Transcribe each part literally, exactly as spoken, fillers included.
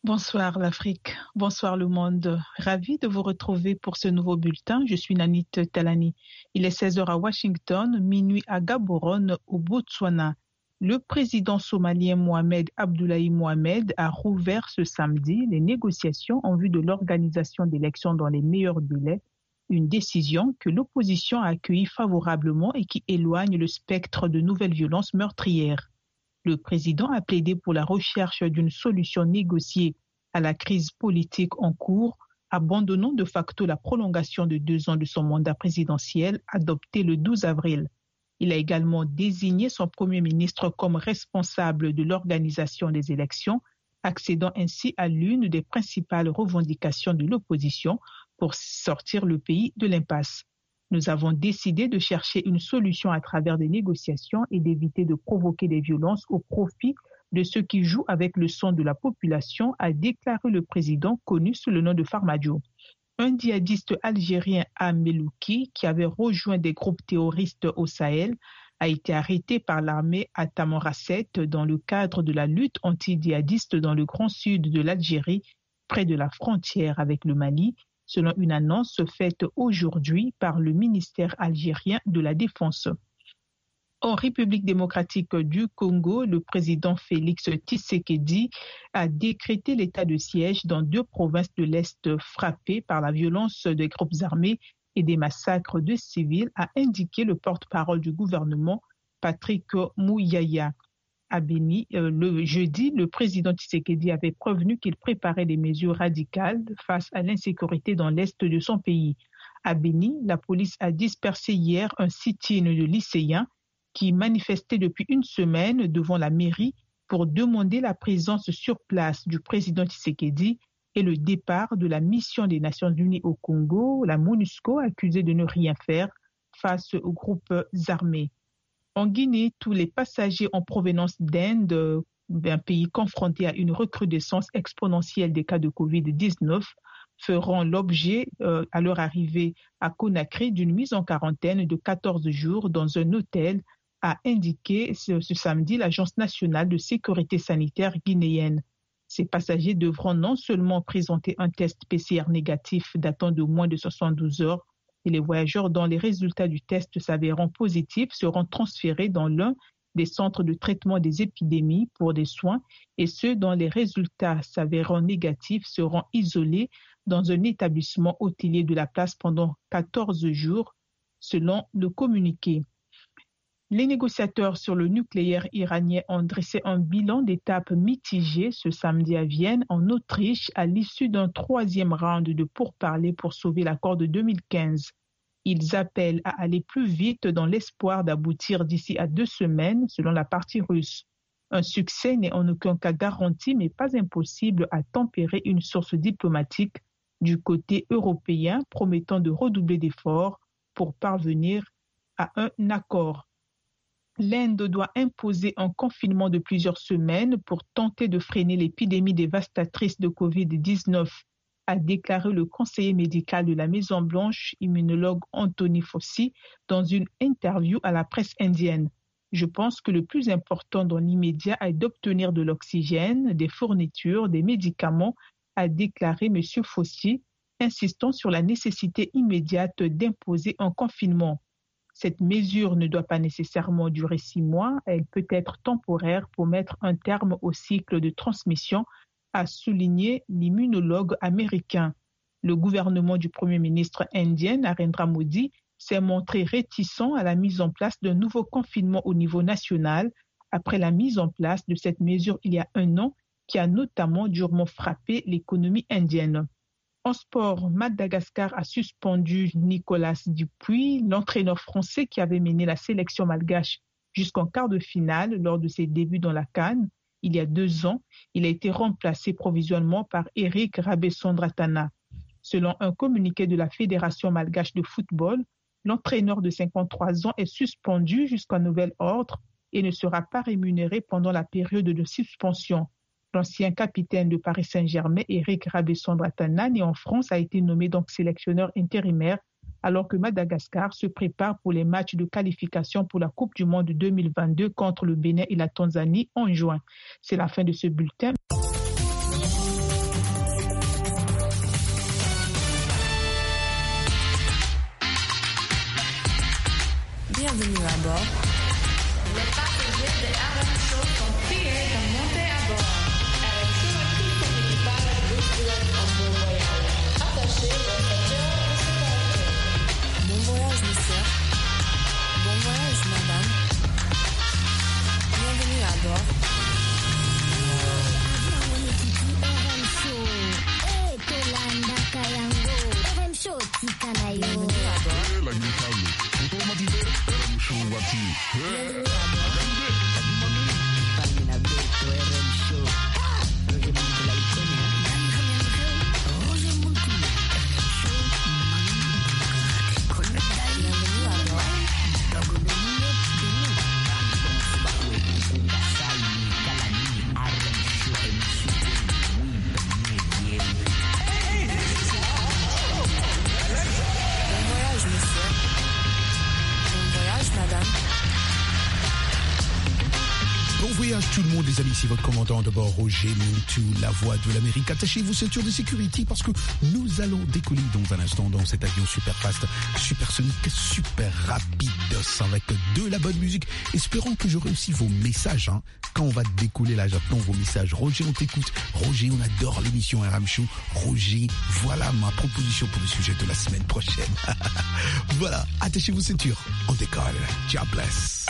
Bonsoir l'Afrique, bonsoir le monde. Ravi de vous retrouver pour ce nouveau bulletin. Je suis Nanit Talani. Il est seize heures à Washington, minuit à Gaborone au Botswana. Le président somalien Mohamed Abdullahi Mohamed a rouvert ce samedi les négociations en vue de l'organisation d'élections dans les meilleurs délais. Une décision que l'opposition a accueillie favorablement et qui éloigne le spectre de nouvelles violences meurtrières. Le président a plaidé pour la recherche d'une solution négociée à la crise politique en cours, abandonnant de facto la prolongation de deux ans de son mandat présidentiel adopté le douze avril. Il a également désigné son premier ministre comme responsable de l'organisation des élections, accédant ainsi à l'une des principales revendications de l'opposition pour sortir le pays de l'impasse. Nous avons décidé de chercher une solution à travers des négociations et d'éviter de provoquer des violences au profit de ceux qui jouent avec le sang de la population, a déclaré le président connu sous le nom de Farmajo. Un djihadiste algérien à Melouki, qui avait rejoint des groupes terroristes au Sahel, a été arrêté par l'armée à Tamanrasset dans le cadre de la lutte anti-djihadiste dans le grand sud de l'Algérie, près de la frontière avec le Mali, selon une annonce faite aujourd'hui par le ministère algérien de la Défense. En République démocratique du Congo, le président Félix Tshisekedi a décrété l'état de siège dans deux provinces de l'Est frappées par la violence des groupes armés et des massacres de civils, a indiqué le porte-parole du gouvernement, Patrick Muyaya. À Beni, euh, le jeudi, le président Tshisekedi avait prévenu qu'il préparait des mesures radicales face à l'insécurité dans l'est de son pays. À Beni, la police a dispersé hier un sit-in de lycéens qui manifestaient depuis une semaine devant la mairie pour demander la présence sur place du président Tshisekedi et le départ de la mission des Nations Unies au Congo, la MONUSCO, accusée de ne rien faire face aux groupes armés. En Guinée, tous les passagers en provenance d'Inde, un pays confronté à une recrudescence exponentielle des cas de covid dix-neuf, feront l'objet, euh, à leur arrivée à Conakry, d'une mise en quarantaine de quatorze jours dans un hôtel, a indiqué ce, ce samedi l'Agence nationale de sécurité sanitaire guinéenne. Ces passagers devront non seulement présenter un test P C R négatif datant de moins de soixante-douze heures, et les voyageurs dont les résultats du test s'avéreront positifs seront transférés dans l'un des centres de traitement des épidémies pour des soins et ceux dont les résultats s'avéreront négatifs seront isolés dans un établissement hôtelier de la place pendant quatorze jours, selon le communiqué. Les négociateurs sur le nucléaire iranien ont dressé un bilan d'étape mitigé ce samedi à Vienne, en Autriche, à l'issue d'un troisième round de pourparlers pour sauver l'accord de deux mille quinze. Ils appellent à aller plus vite dans l'espoir d'aboutir d'ici à deux semaines, selon la partie russe. Un succès n'est en aucun cas garanti, mais pas impossible à tempérer une source diplomatique du côté européen, promettant de redoubler d'efforts pour parvenir à un accord. L'Inde doit imposer un confinement de plusieurs semaines pour tenter de freiner l'épidémie dévastatrice de covid dix-neuf, a déclaré le conseiller médical de la Maison-Blanche, immunologue Anthony Fauci, dans une interview à la presse indienne. Je pense que le plus important dans l'immédiat est d'obtenir de l'oxygène, des fournitures, des médicaments, a déclaré M. Fauci, insistant sur la nécessité immédiate d'imposer un confinement. Cette mesure ne doit pas nécessairement durer six mois, elle peut être temporaire pour mettre un terme au cycle de transmission, a souligné l'immunologue américain. Le gouvernement du Premier ministre indien, Narendra Modi, s'est montré réticent à la mise en place d'un nouveau confinement au niveau national après la mise en place de cette mesure il y a un an qui a notamment durement frappé l'économie indienne. En sport, Madagascar a suspendu Nicolas Dupuis, l'entraîneur français qui avait mené la sélection malgache jusqu'en quart de finale lors de ses débuts dans la CAN. Il y a deux ans, il a été remplacé provisoirement par Eric Rabesondratana. Selon un communiqué de la Fédération malgache de football, l'entraîneur de cinquante-trois ans est suspendu jusqu'à nouvel ordre et ne sera pas rémunéré pendant la période de suspension. L'ancien capitaine de Paris Saint-Germain, Eric Rabesondratana, né en France, a été nommé donc sélectionneur intérimaire alors que Madagascar se prépare pour les matchs de qualification pour la Coupe du Monde deux mille vingt-deux contre le Bénin et la Tanzanie en juin. C'est la fin de ce bulletin. Bienvenue à bord. Les passagers de R M Show sont priés de monter à bord. Avec tout le tout son équipage, vous souhaite un bon voyage. Attachez vos ceintures de sécurité. Bon voyage, monsieur. Bon voyage, madame. Bienvenue à bord. Bienvenue à bord. Tout le monde, les amis, c'est votre commandant de bord, Roger Mintou, la voix de l'Amérique. Attachez vos ceintures de sécurité parce que nous allons décoller dans un instant dans cet avion super fast, supersonique, super rapide, avec de la bonne musique. Espérons que j'aurai aussi vos messages, hein. Quand on va décoller là, j'attends vos messages. Roger, on t'écoute. Roger, on adore l'émission R M Show. Roger, voilà ma proposition pour le sujet de la semaine prochaine. Voilà, attachez vos ceintures. On décolle. God bless.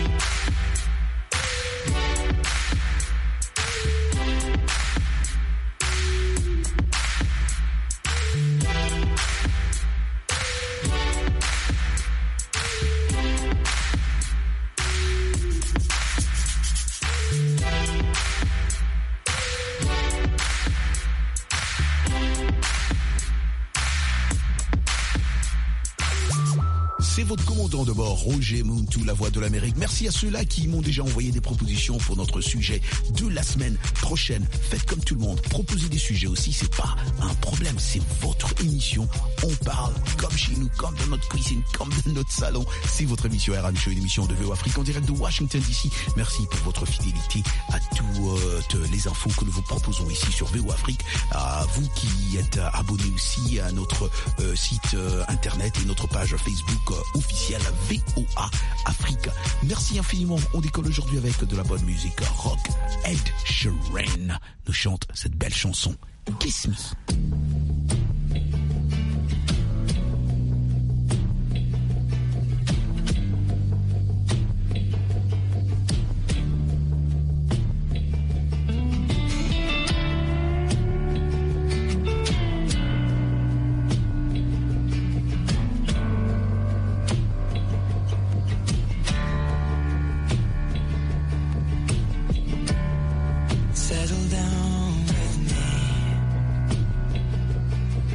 C'est votre commandant de bord, Roger Mintou, la voix de l'Amérique. Merci à ceux-là qui m'ont déjà envoyé des propositions pour notre sujet de la semaine prochaine. Faites comme tout le monde, proposez des sujets aussi, c'est pas un problème, c'est votre émission. On parle comme chez nous, comme dans notre cuisine, comme dans notre salon. C'est votre émission R M Show, une émission de V O Afrique en direct de Washington D C. Merci pour votre fidélité à toutes les infos que nous vous proposons ici sur V O Afrique. À vous qui êtes abonnés aussi à notre euh, site euh, internet et notre page Facebook euh, officielle V O A Afrique. Merci infiniment. On décolle aujourd'hui avec de la bonne musique rock. Ed Sheeran nous chante cette belle chanson Kiss Me. Settle down with me.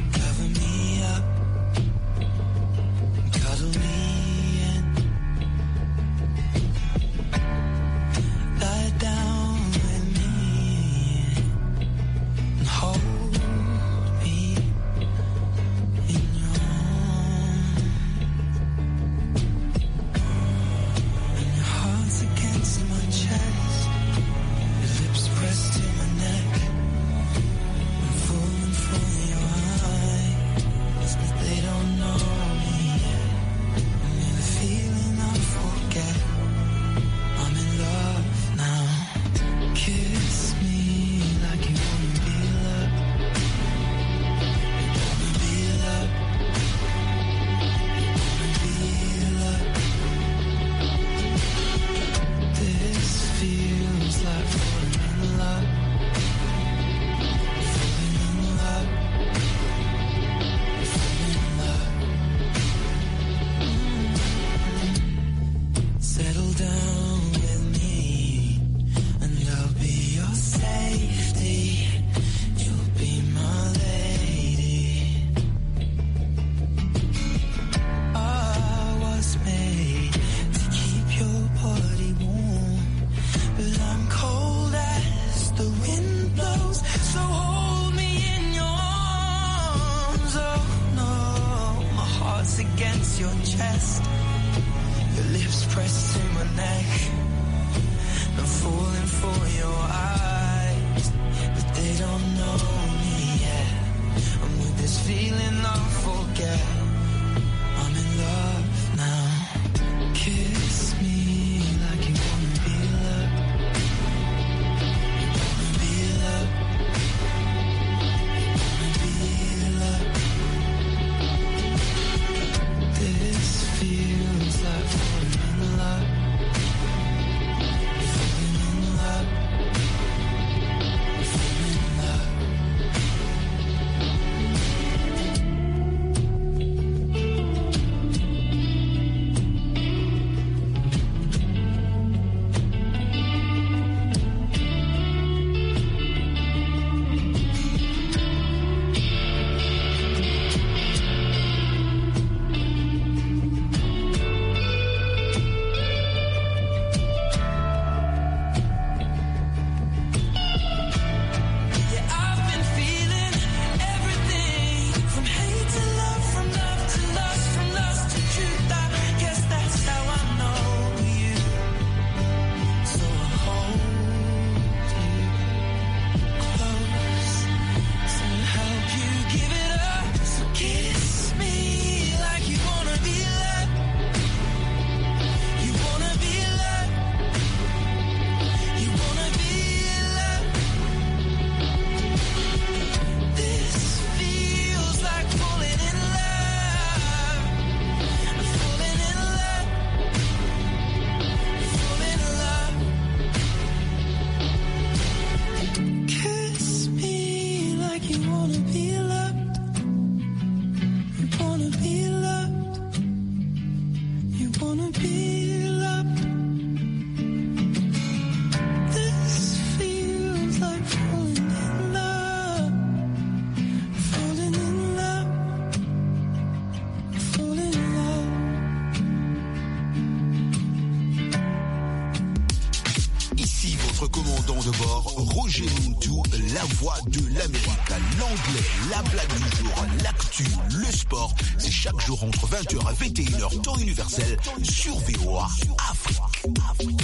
votre commandant de bord, Roger Muntu, la voix de l'Amérique. L'anglais, la blague du jour, l'actu, le sport, c'est chaque jour entre vingt heures et vingt et une heures, temps universel, sur V O A Afrique. Afrique.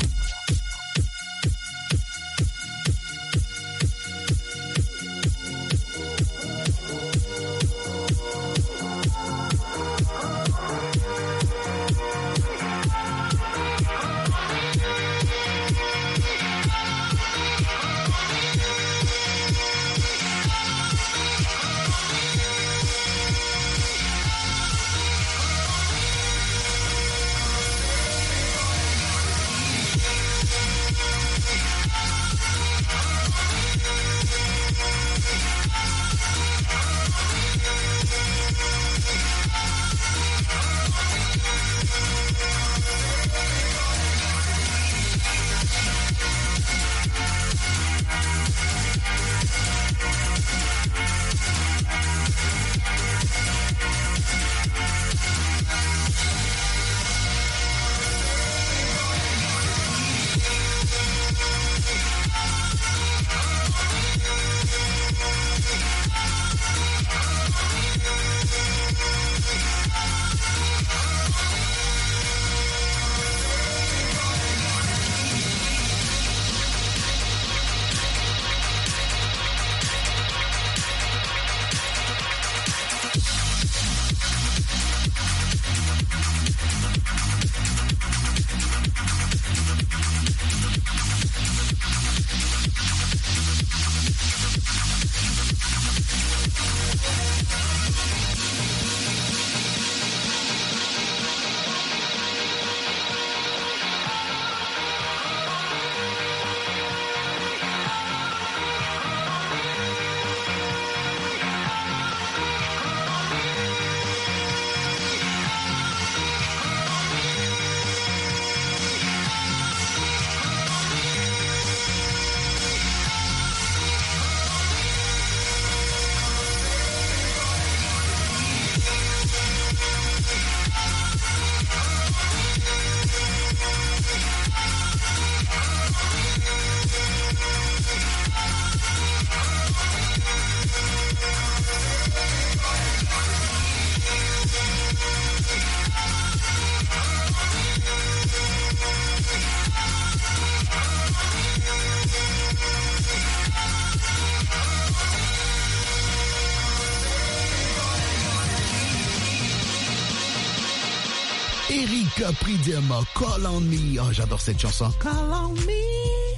Erika Pridema, Call on Me. Oh, j'adore cette chanson. Call on Me.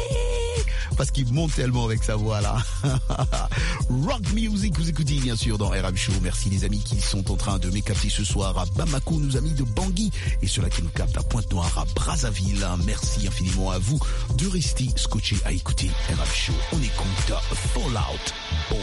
Parce qu'il monte tellement avec sa voix là. Rock Music, vous écoutez bien sûr dans R M Show. Merci les amis qui sont en train de m'écapter ce soir à Bamako, nos amis de Bangui, et ceux-là qui nous captent à Pointe-Noire, à Brazzaville. Merci infiniment à vous de rester scotchés à écouter R M Show. On écoute Fallout Boy.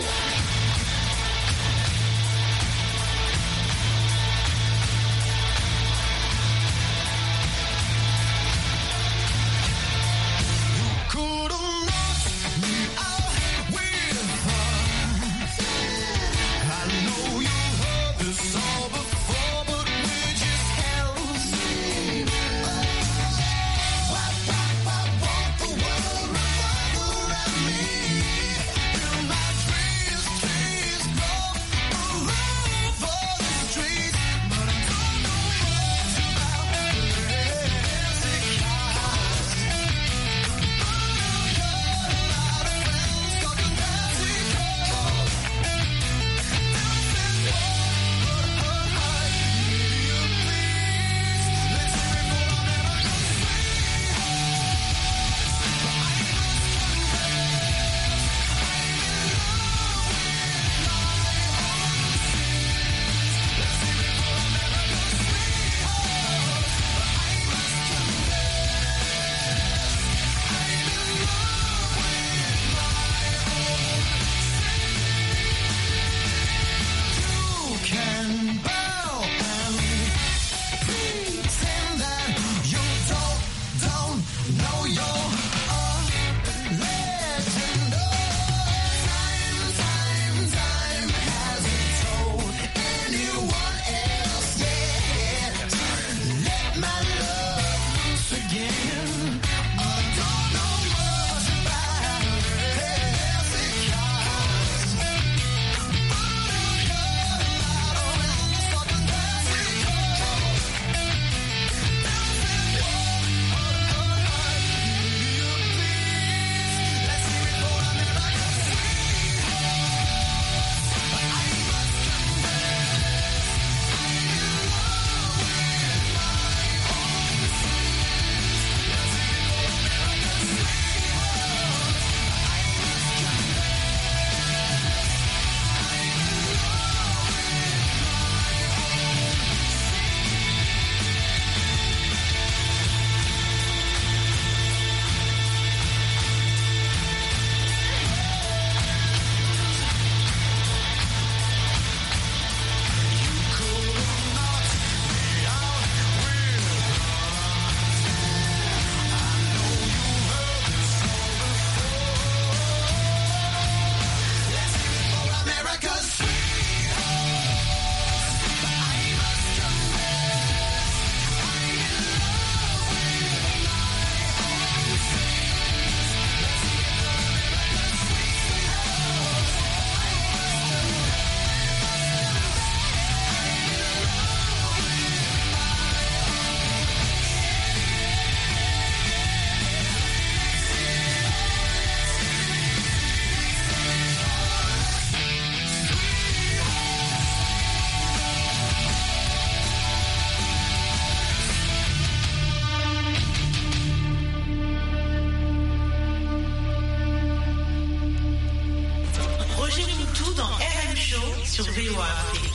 Trees Milwaukee.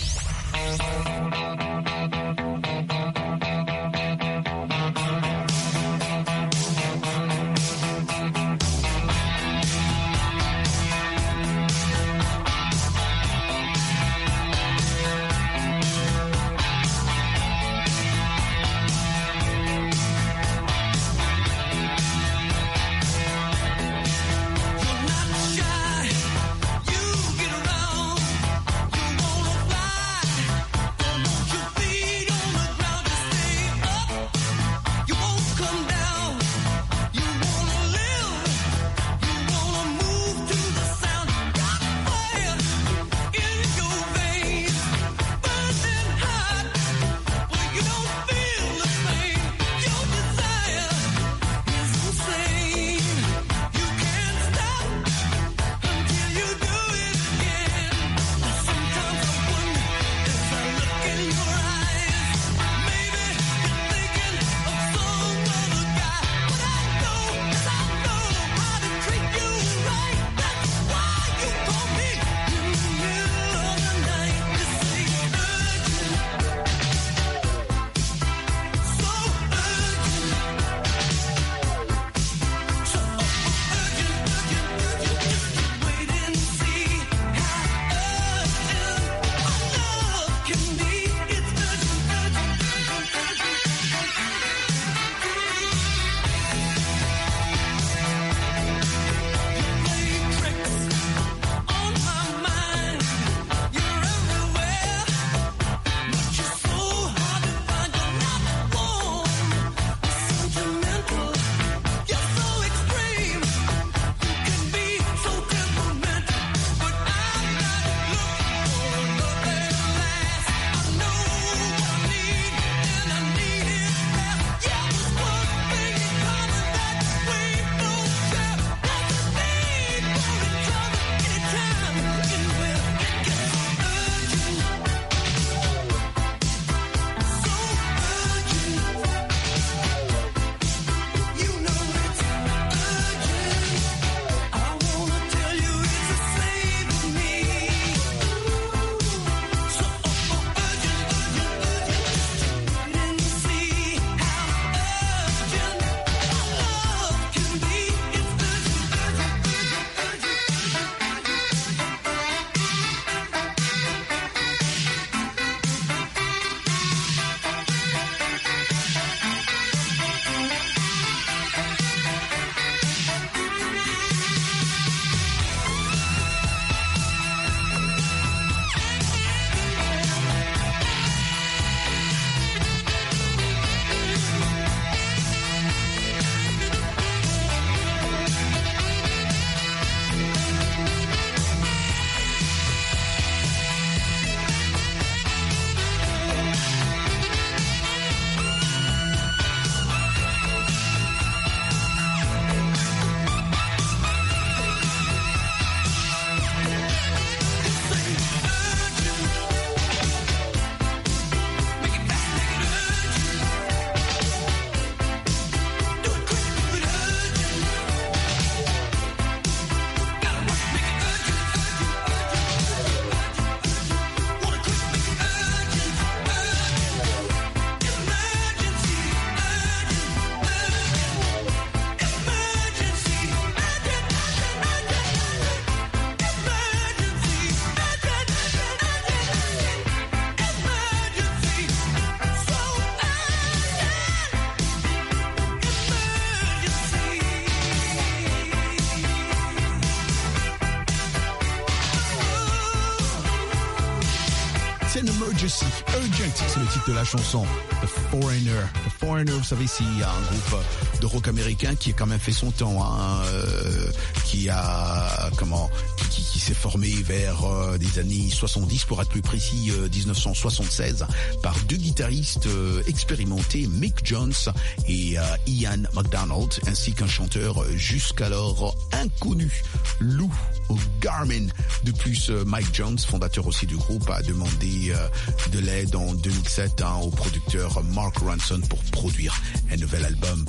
c'est une emergency, urgent, c'est le titre de la chanson. The Foreigner. The Foreigner, vous savez, c'est un groupe de rock américain qui a quand même fait son temps, hein, euh, qui a, comment, qui, qui s'est formé vers euh, des années soixante-dix, pour être plus précis, euh, dix-neuf cent soixante-seize, par deux guitaristes euh, expérimentés, Mick Jones et euh, Ian McDonald, ainsi qu'un chanteur jusqu'alors inconnu, Lou Garmin. De plus, euh, Mike Jones, fondateur aussi du groupe, a demandé euh, de l'aide en deux mille sept hein, au producteur Mark Ronson pour produire un nouvel album, parce qu'ils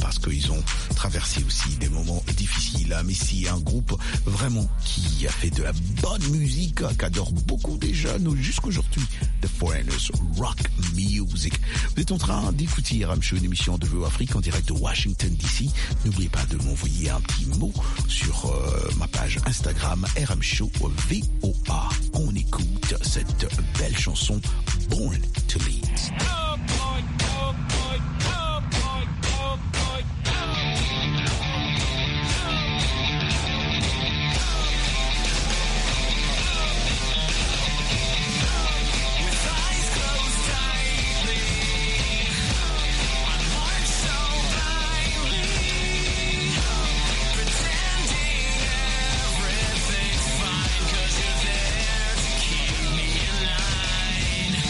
ils ont traversé aussi des moments difficiles. Mais c'est un groupe vraiment qui a fait de la bonne musique, qu'adorent beaucoup des jeunes jusqu'aujourd'hui. The Foreigners Rock Music. Vous êtes en train d'écouter R M Show, une émission de V O Afrique en direct de Washington D C. N'oubliez pas de m'envoyer un petit mot sur euh, ma page Instagram R M Show V O A. On écoute cette belle chanson Born to Lead. Oh boy, oh boy, oh boy, oh boy, with eyes closed tightly, I march so blindly, pretending everything's fine, 'cause you're there to keep me in line.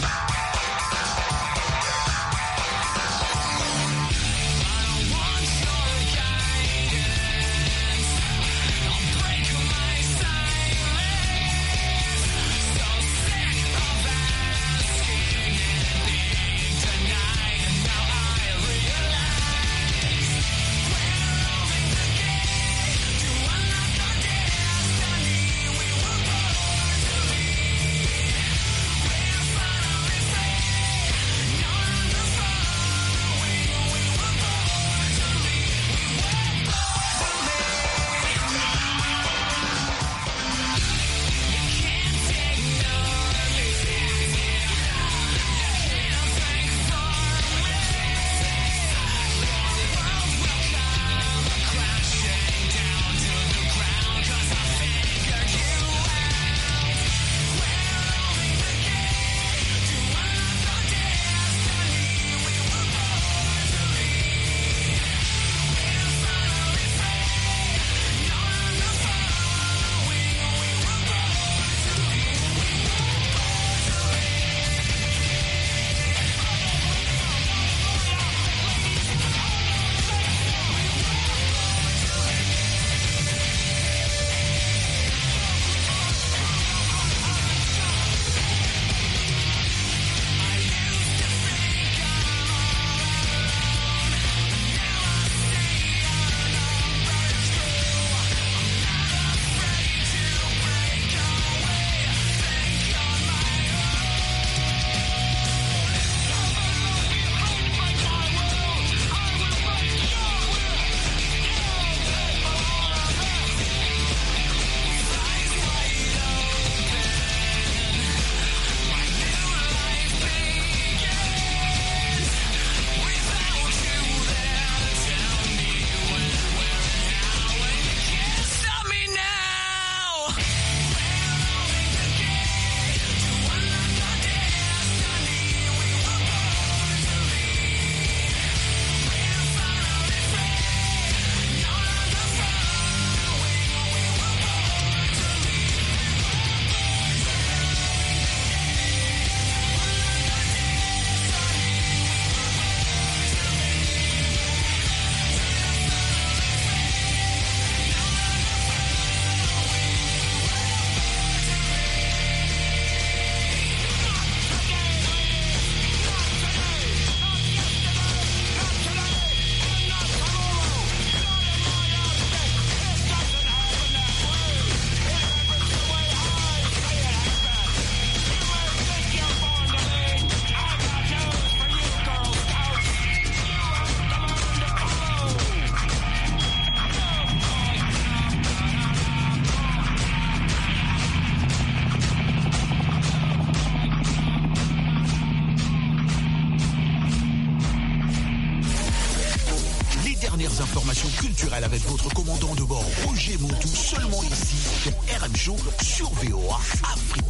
Informations culturelles avec votre commandant de bord Roger Montou, seulement ici pour R M Show sur V O A Afrique.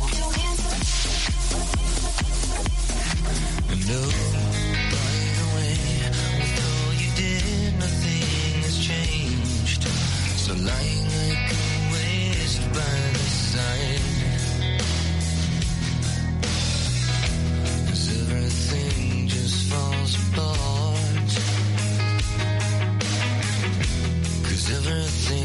No, by the way, with all you did, nothing has changed. So lying like a waste by the side, 'cause everything just falls apart. 'Cause everything